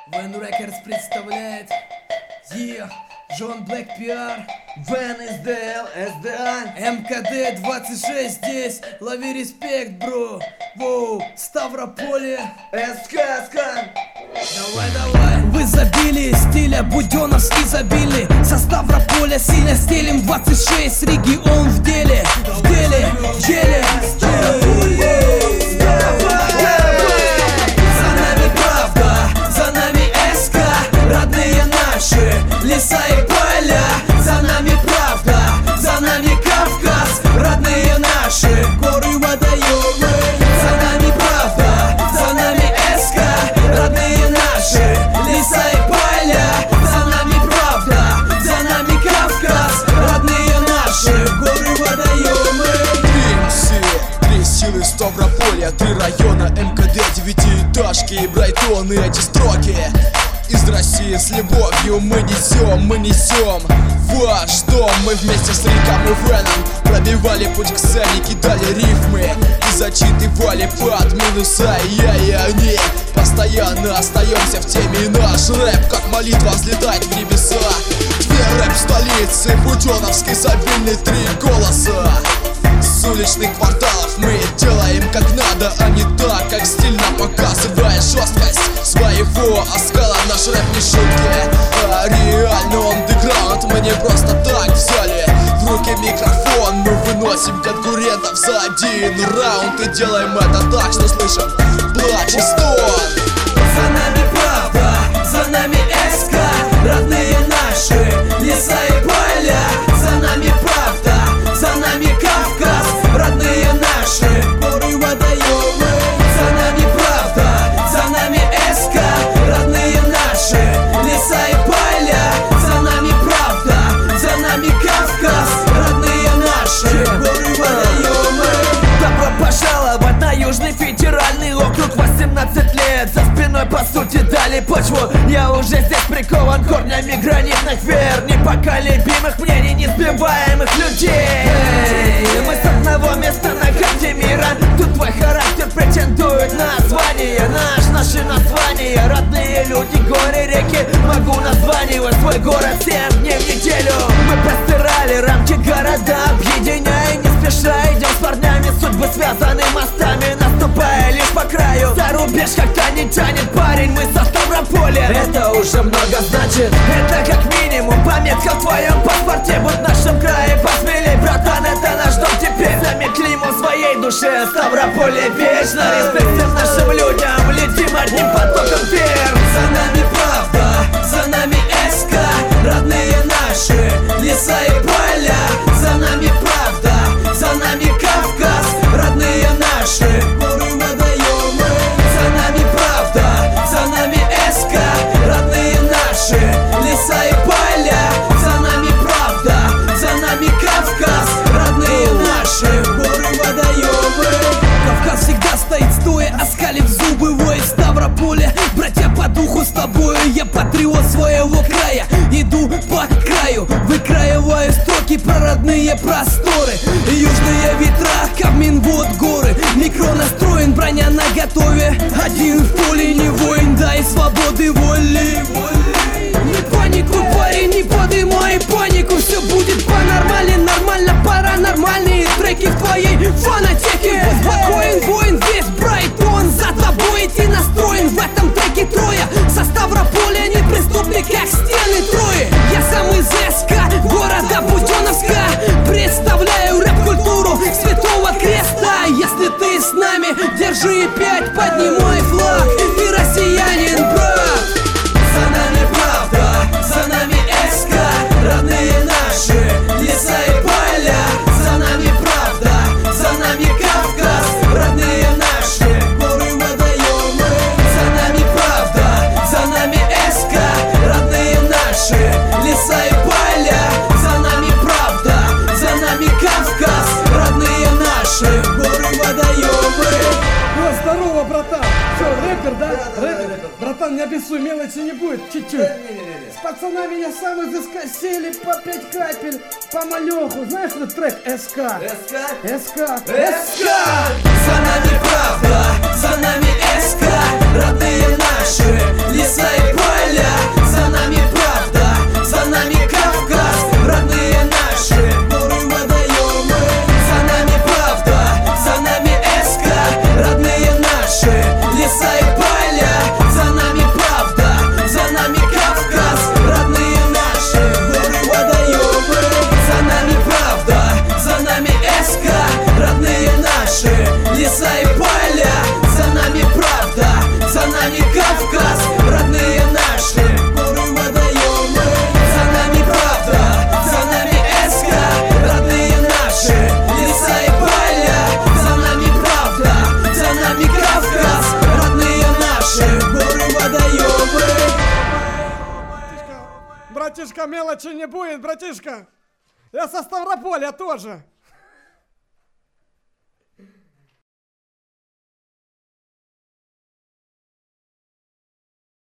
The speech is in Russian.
Вен Рекордс представляет Джон Блэк PR, Вен СДЛ, СДА, МКД 26 здесь. Лови респект, бро. Воу, Ставрополье, СК. Давай. В изобилии стиля буденовский изобильный. Со Ставрополя сильно стелим 26, регион в деле. За нами правда, за нами СК. Родные наши леса и поля. За нами правда, за нами Кавказ. Родные наши горы, водоемы. За нами правда, за нами СК. Родные наши леса и поля. За нами правда, за нами Кавказ. Родные наши горы, водоемы. Три силы Ставрополя, 3 района МКД, 9-этажки и Брайтоны. Эти строки из России с любовью мы несем ваш дом. Мы вместе с Риком и Веном пробивали путь к цели, кидали рифмы и зачитывали под минуса. Я и они постоянно остаемся в теме. Наш рэп, как молитва, взлетает в небеса. Две рэп-столицы, буденовский, изобильный, 3 голоса. С уличных кварталов мы делаем как надо, а не так, как стильно, показывая жесткость своего оскала. Наш рэп не шутки, а реально андеграунд. Мы не просто так взяли в руки микрофон. Мы выносим конкурентов за 1 раунд и делаем это так, что слышим плач и стон. За нами правда, за нами СК. Родные наши леса и поля. За нами правда, за нами Кавказ. Родные наши горы, водоемы. За нами правда, за нами СК. Родные наши леса и поля. За нами правда, за нами Кавказ. Родные наши горы, водоемы. Добро пожаловать на Южный федеральный округ. 18 лет за спиной, по сути, дали почву. Я уже здесь прикован корнями гранитных вер. Непоколебимых мнений, несбиваемых людей. Мы с одного места на карте мира. Тут твой характер претендует на звание. Наши названия, родные люди, горы, реки. Могу названивать свой город 7 дней в неделю. Мы простирали рамки города, объединяя не спеша. Идем с парнями, судьбы связаны мостами, наступая лишь по краю. За рубеж как-то не тянет парень, мы со Ставрополя. Это уже много значит, это как минимум пометка в твоем паспорте. Будь в нашем крае посмелей, братан, это наш дом теперь. Заметь в своей душе, Ставрополе вечно. Респект всем нашим людям, летим одним потоком вверх. За нами правда, за нами СК. Родные наши леса и поля. За нами правда, за нами Кавказ. Родные наши горы, водоемы. За нами правда, за нами СК. Родные наши леса и поля. За нами правда, за нами Кавказ. Родные наши горы, водоемы. Кавказ всегда стоит стоя, оскалив зубы, воет Ставрополя. Братья по духу с тобою, я патриот своего края. Иду по краю, выкраиваю строки про родные просторы. Южные ветра, Кавминвод, горы. Микро настроен, броня наготове. Один в поле, не воин, дай свободы, воли. Не паникуй, парень, не подымай панику. Все будет по-нормально, нормально, паранормальные треки в твоей фанатеке. Будь спокоен, воин, весь Брайтон за тобой идти настроен. В этом треке трое, со Ставрополя не преступник, как стены Трои. Я сам из СК, города Буденовска. Представляю рэп-культуру Святого Креста. Если ты с нами, держи 5, поднимай флаг. Ты россиянин, брат. За нами правда, за нами СК. Родные наши леса и поля. За нами правда, за нами Кавказ. Родные наши горы, водоемы. За нами правда, за нами СК. Родные наши леса и поля. За нами правда, за нами Кавказ. Родные наши горы, водоемы. Ой, здорово, братан! Что, рэпер, да? Рэпер? Братан, не обессуй, мелочи не будет, чуть-чуть. С пацанами я сам из СК сели по 5 капель, по малеху. Знаешь этот трек? СК. СК. За нами правда, за нами СК. Родные наши леса и братишка, мелочи не будет, братишка. Я со Ставрополя тоже.